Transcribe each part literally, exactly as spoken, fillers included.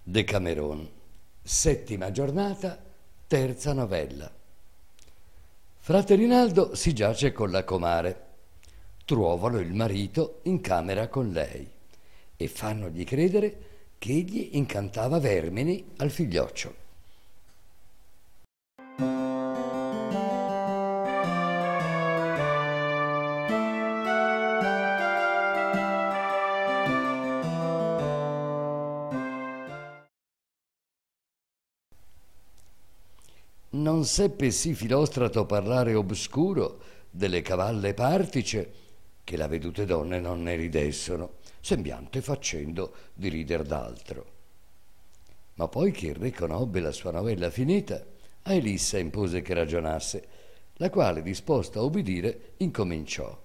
Decameron, settima giornata, terza novella. Frate Rinaldo si giace con la comare. Trovano il marito in camera con lei e fannogli credere che egli incantava vermini al figlioccio. Non seppe sì Filostrato parlare obscuro delle cavalle partice che la vedute donne non ne ridessero, sembiante facendo di rider d'altro. Ma poi che il re conobbe la sua novella finita, a Elissa impose che ragionasse, la quale, disposta a ubbidire, incominciò.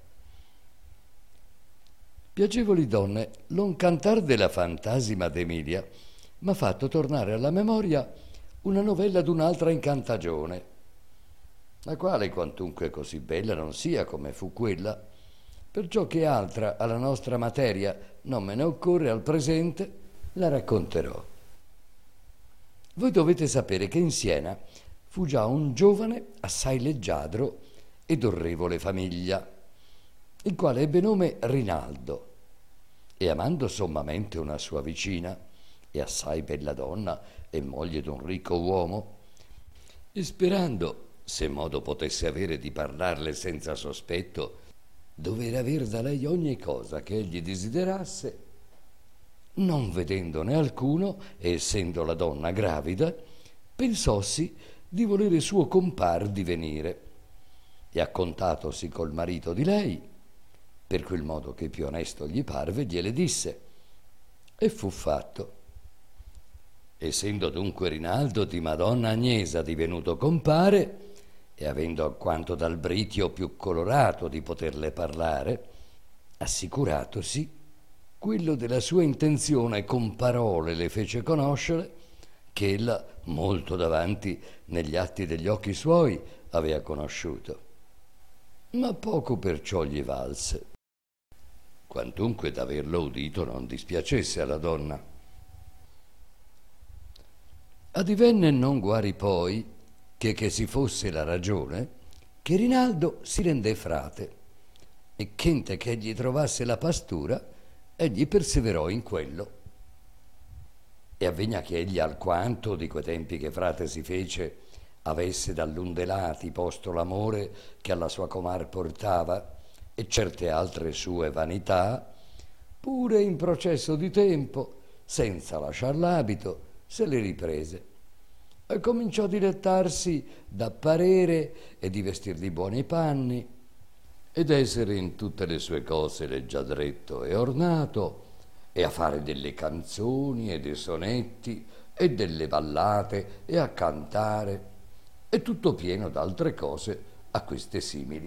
Piacevoli donne, l'on cantar della fantasima d'Emilia m'ha fatto tornare alla memoria una novella d'un'altra incantagione, la quale quantunque così bella non sia come fu quella, perciò che altra alla nostra materia non me ne occorre al presente, la racconterò. Voi dovete sapere che in Siena fu già un giovane assai leggiadro ed orrevole famiglia, il quale ebbe nome Rinaldo, e amando sommamente una sua vicina, e assai bella donna e moglie d'un ricco uomo, e sperando, se modo potesse avere di parlarle senza sospetto, dover aver da lei ogni cosa che egli desiderasse, non vedendone alcuno, e essendo la donna gravida, pensossi di volere suo compar divenire, e accontatosi col marito di lei, per quel modo che più onesto gli parve, gliele disse, e fu fatto. Essendo dunque Rinaldo di Madonna Agnesa divenuto compare, e avendo alquanto dal britio più colorato di poterle parlare, assicuratosi, quello della sua intenzione con parole le fece conoscere che ella molto davanti negli atti degli occhi suoi avea conosciuto. Ma poco perciò gli valse, quantunque d'averlo udito non dispiacesse alla donna. Adivenne non guari poi, che che si fosse la ragione, che Rinaldo si rendé frate, e chente che egli trovasse la pastura, egli perseverò in quello. E avvegna che egli alquanto di quei tempi che frate si fece, avesse dall'un lati posto l'amore che alla sua comar portava, e certe altre sue vanità, pure in processo di tempo, senza lasciar l'abito, se le riprese e cominciò a dilettarsi d'apparere e di vestir di buoni panni ed essere in tutte le sue cose leggiadretto e ornato e a fare delle canzoni e dei sonetti e delle ballate e a cantare e tutto pieno d'altre cose a queste simili.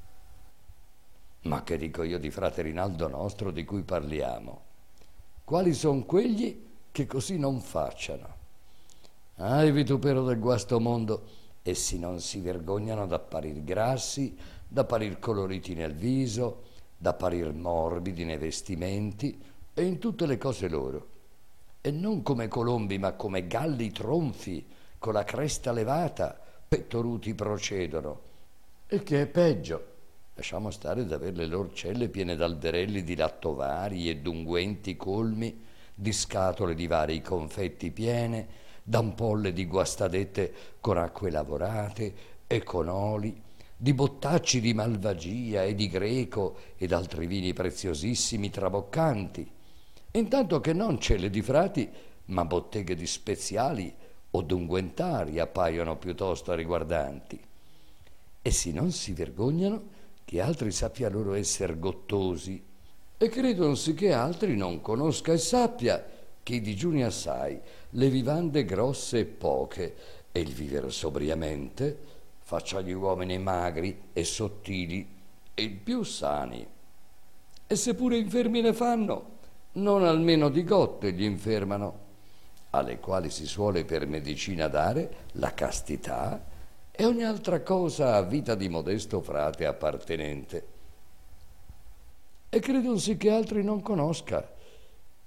Ma che dico io di frate Rinaldo nostro di cui parliamo? Quali son quegli che così non facciano? Ah, vitupero del guasto mondo, essi non si vergognano d'apparir grassi, d'apparir coloriti nel viso, d'apparir morbidi nei vestimenti e in tutte le cose loro, e non come colombi ma come galli tronfi, con la cresta levata, pettoruti procedono, e che è peggio, lasciamo stare d'aver le loro celle piene d'alberelli di lattovari e d'unguenti colmi, di scatole di vari confetti piene, d'ampolle di guastadette con acque lavorate e con oli, di bottacci di malvagia e di greco ed altri vini preziosissimi traboccanti, intanto che non celle di frati, ma botteghe di speziali o d'unguentari appaiono piuttosto riguardanti. Essi non si vergognano che altri sappia loro esser gottosi, e credonsi che altri non conosca e sappia che i digiuni assai, le vivande grosse e poche, e il vivere sobriamente, faccia gli uomini magri e sottili e più sani. E se pure infermi ne fanno, non almeno di gotte gli infermano, alle quali si suole per medicina dare la castità e ogni altra cosa a vita di modesto frate appartenente. E credonsi che altri non conosca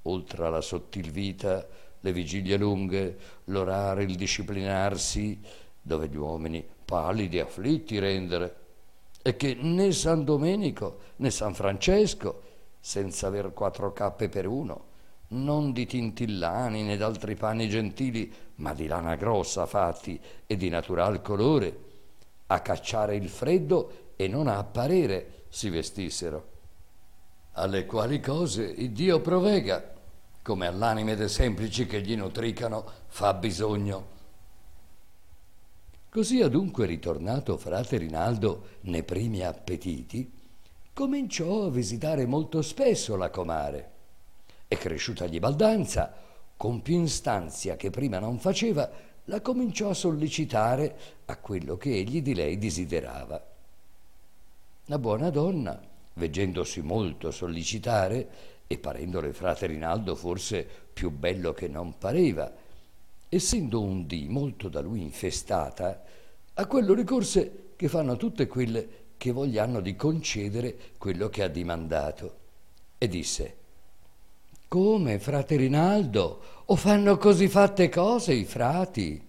oltre alla sottil vita, le vigilie lunghe, l'orare, il disciplinarsi, dove gli uomini pallidi e afflitti rendere, e che né San Domenico né San Francesco, senza aver quattro cappe per uno, non di tintillani né d'altri panni gentili, ma di lana grossa fatti e di natural colore, a cacciare il freddo e non a apparere si vestissero. Alle quali cose il Dio provega, come all'anime de semplici che gli nutricano fa bisogno. Così adunque ritornato frate Rinaldo ne primi appetiti, cominciò a visitare molto spesso la comare, e cresciutagli baldanza, con più instanzia che prima non faceva, la cominciò a sollecitare a quello che egli di lei desiderava. La buona donna, veggendosi molto sollecitare, e parendole frate Rinaldo forse più bello che non pareva, essendo un dì molto da lui infestata, a quello ricorse che fanno tutte quelle che vogliano di concedere quello che ha dimandato, e disse: «Come, frate Rinaldo, o fanno così fatte cose i frati?»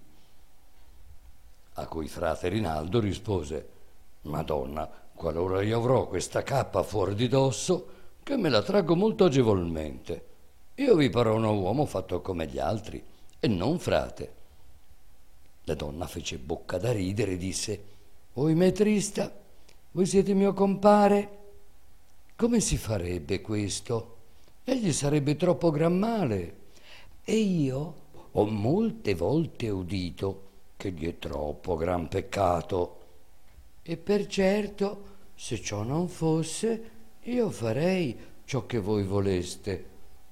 A cui frate Rinaldo rispose: «Madonna, qualora io avrò questa cappa fuori di dosso, che me la traggo molto agevolmente, io vi parò un uomo fatto come gli altri, e non frate». La donna fece bocca da ridere e disse: «Oimè trista, voi siete mio compare? Come si farebbe questo? Egli sarebbe troppo gran male. E io ho molte volte udito che gli è troppo gran peccato. E per certo, se ciò non fosse, io farei ciò che voi voleste».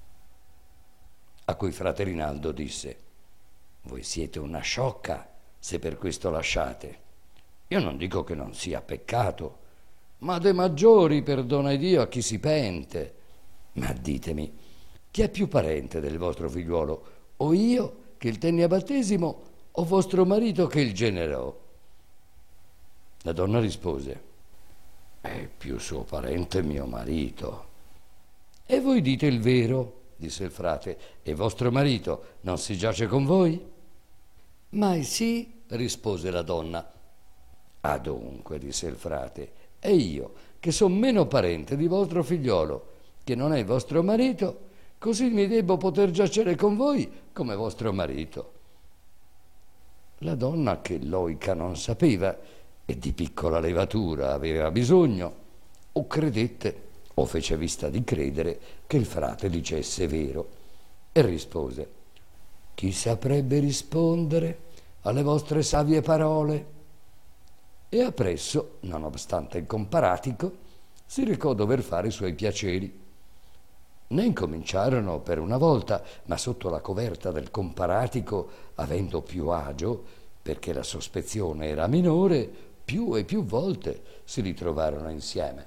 A cui frate Rinaldo disse: «Voi siete una sciocca se per questo lasciate. Io non dico che non sia peccato, ma de maggiori perdona Dio a chi si pente. Ma ditemi, chi è più parente del vostro figliuolo, o io che il tenni a battesimo, o vostro marito che il generò?» La donna rispose: «È più suo parente mio marito». «E voi dite il vero», disse il frate, «e vostro marito non si giace con voi?» «Mai sì», rispose la donna. «Adunque», disse il frate, «e io, che son meno parente di vostro figliolo, che non è vostro marito, così mi debbo poter giacere con voi come vostro marito». La donna, che loica non sapeva e di piccola levatura aveva bisogno, o credette o fece vista di credere che il frate dicesse vero, e rispose: «Chi saprebbe rispondere alle vostre savie parole?» E appresso, nonostante il comparatico, si recò dover fare i suoi piaceri. Ne incominciarono per una volta, ma sotto la coverta del comparatico, avendo più agio, perché la sospezione era minore, più e più volte si ritrovarono insieme.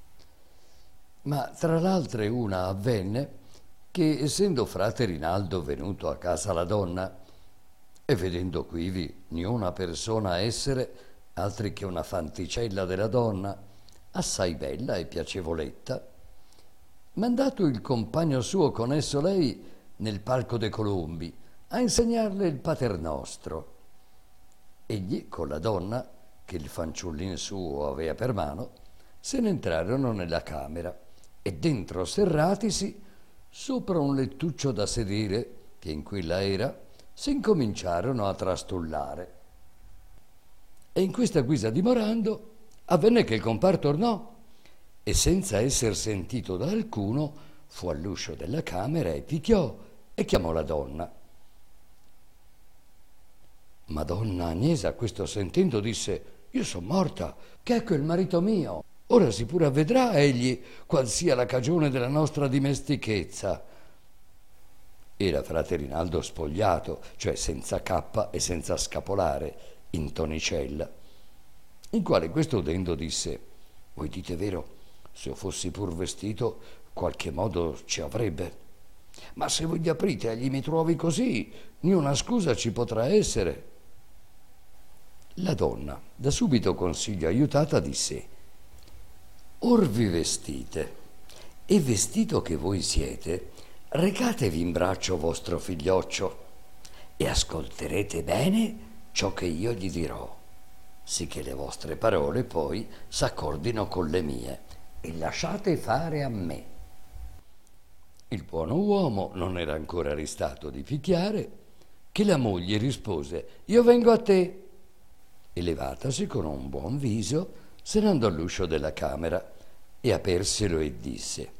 Ma tra l'altre una avvenne che, essendo frate Rinaldo venuto a casa la donna, e vedendo quivi niuna persona essere altri che una fanticella della donna, assai bella e piacevoletta, mandato il compagno suo con esso lei nel palco de Colombi a insegnarle il paternostro. Egli con la donna, che il fanciullin suo avea per mano, se ne entrarono nella camera, e dentro serratisi, sopra un lettuccio da sedere che in quella era, si incominciarono a trastullare. E in questa guisa dimorando, avvenne che il compar tornò, e senza esser sentito da alcuno, fu all'uscio della camera e picchiò e chiamò la donna. Madonna Agnesa, questo sentendo, disse: «Io son morta, che ecco il marito mio. Ora si pure avvedrà egli qual sia la cagione della nostra dimestichezza». Era frate Rinaldo spogliato, cioè senza cappa e senza scapolare, in tonicella. Il quale questo udendo disse: «Voi dite vero, se io fossi pur vestito, qualche modo ci avrebbe. Ma se voi gli aprite e gli mi trovi così, niuna scusa ci potrà essere». La donna, da subito consiglio aiutata, disse: «Or vi vestite, e vestito che voi siete, recatevi in braccio vostro figlioccio e ascolterete bene ciò che io gli dirò, sicché le vostre parole poi s'accordino con le mie, e lasciate fare a me. Il buono uomo non era ancora ristato di picchiare, che la moglie rispose: io vengo a te. E levatasi con un buon viso, se ne andò all'uscio della camera e aperselo e disse: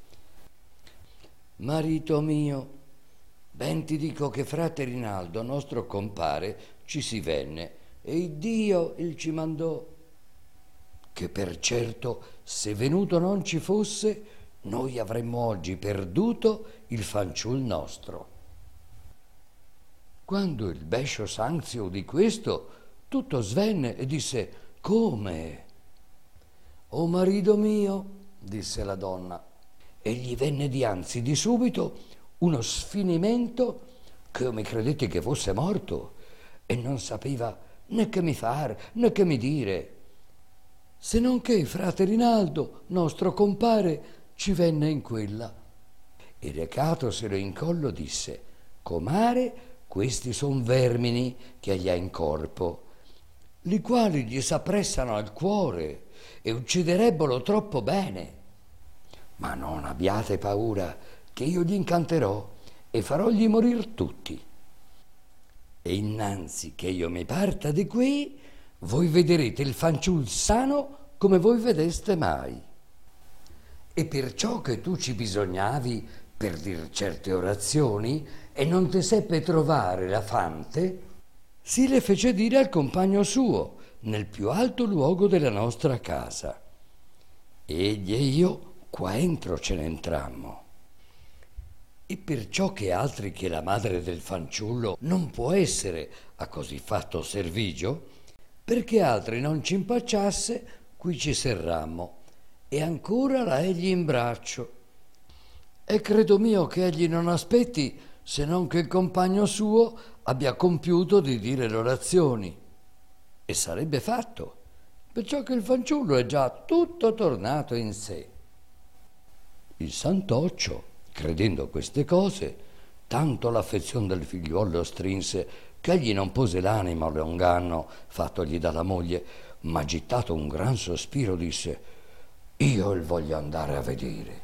marito mio, ben ti dico che frate Rinaldo, nostro compare, ci si venne, e Dio il ci mandò, che per certo se venuto non ci fosse, noi avremmo oggi perduto il fanciul nostro. Quando il bescio Sanzio udì questo, tutto svenne e disse: come? O marito mio, disse la donna, e gli venne dianzi di subito uno sfinimento che io mi credetti che fosse morto e non sapeva né che mi far né che mi dire, se non che frate Rinaldo, nostro compare, ci venne in quella e recatoselo in collo disse: comare, questi son vermini che gli ha in corpo, li quali gli s'appressano al cuore e ucciderebbero troppo bene. Ma non abbiate paura, che io gli incanterò e farògli morir tutti. E innanzi che io mi parta di qui, voi vedrete il fanciul sano come voi vedeste mai. E perciò che tu ci bisognavi per dir certe orazioni e non te seppe trovare la fante, si le fece dire al compagno suo nel più alto luogo della nostra casa. Egli e io qua entro ce ne entrammo. E perciò che altri che la madre del fanciullo non può essere a così fatto servigio, perché altri non ci impacciasse, qui ci serrammo, e ancora la egli in braccio. E credo mio che egli non aspetti se non che il compagno suo abbia compiuto di dire le orazioni. E sarebbe fatto, perciò che il fanciullo è già tutto tornato in sé. Il santoccio, credendo queste cose, tanto l'affezione del figliuolo strinse che egli non pose l'animo all'inganno fattogli dalla moglie, ma gittato un gran sospiro disse: io il voglio andare a vedere.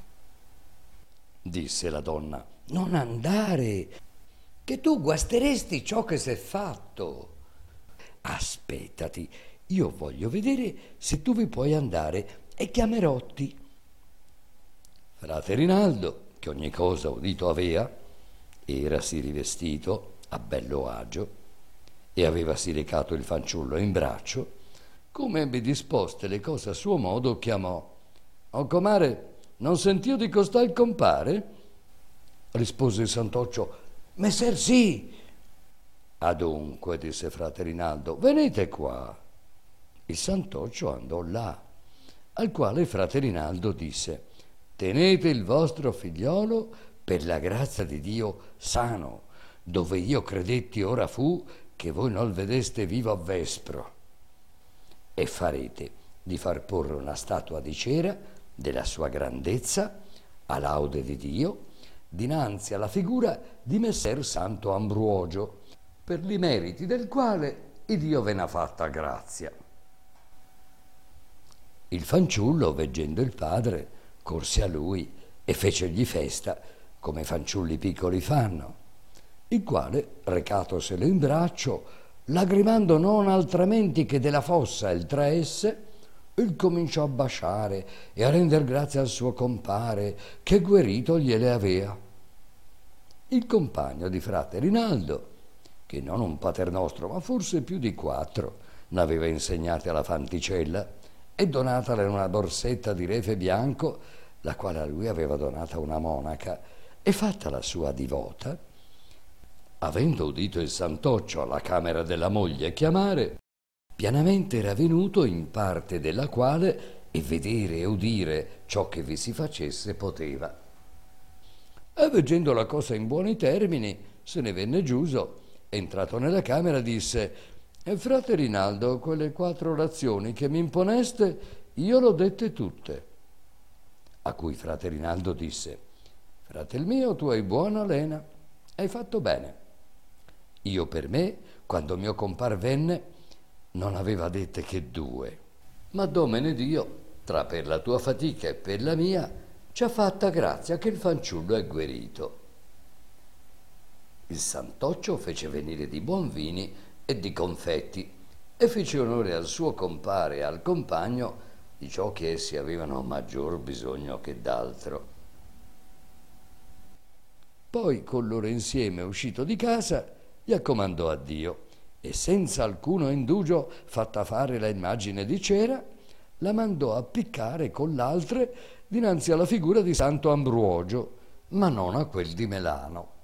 Disse la donna: non andare, che tu guasteresti ciò che s'è fatto. Aspettati, io voglio vedere se tu vi puoi andare e chiamerotti. Frate Rinaldo, che ogni cosa udito avea, erasi rivestito a bello agio e avevasi recato il fanciullo in braccio, come ebbe disposte le cose a suo modo, chiamò: o comare, non sentio di costal compare? Rispose il santoccio: messer sì. Adunque, disse frate Rinaldo, venite qua. Il santoccio andò là, al quale frate Rinaldo disse: tenete il vostro figliolo per la grazia di Dio sano, dove io credetti ora fu che voi non vedeste vivo a vespro, e farete di far porre una statua di cera della sua grandezza a laude di Dio dinanzi alla figura di messer Santo Ambrogio, per li meriti del quale il Dio ve n'ha fatta grazia. Il fanciullo, veggendo il padre, corse a lui e fecegli festa, come fanciulli piccoli fanno, il quale, recatoselo in braccio, lagrimando non altrimenti che della fossa il traesse, il cominciò a basciare e a render grazie al suo compare, che guerito gliele avea. Il compagno di frate Rinaldo, che non un paternostro, ma forse più di quattro, n'aveva insegnate alla fanticella e donatale una borsetta di refe bianco, la quale a lui aveva donata una monaca, e fatta la sua divota, avendo udito il santoccio alla camera della moglie chiamare, pianamente era venuto in parte della quale e vedere e udire ciò che vi si facesse poteva. E veggendo la cosa in buoni termini, se ne venne giuso, entrato nella camera disse: e frate Rinaldo, quelle quattro orazioni che mi imponeste, io l'ho dette tutte. A cui frate Rinaldo disse: Fratel mio, tu hai buona lena, hai fatto bene. Io per me, quando mio compar venne, non aveva dette che due. Ma domene Dio, tra per la tua fatica e per la mia, ci ha fatta grazia che il fanciullo è guarito. Il Santoccio fece venire di buon vini e di confetti e fece onore al suo compare e al compagno di ciò che essi avevano maggior bisogno che d'altro. Poi con loro insieme uscito di casa gli accomandò a Dio e senza alcuno indugio, fatta fare la immagine di cera, la mandò appiccare con l'altre dinanzi alla figura di Santo Ambrogio, ma non a quel di Melano.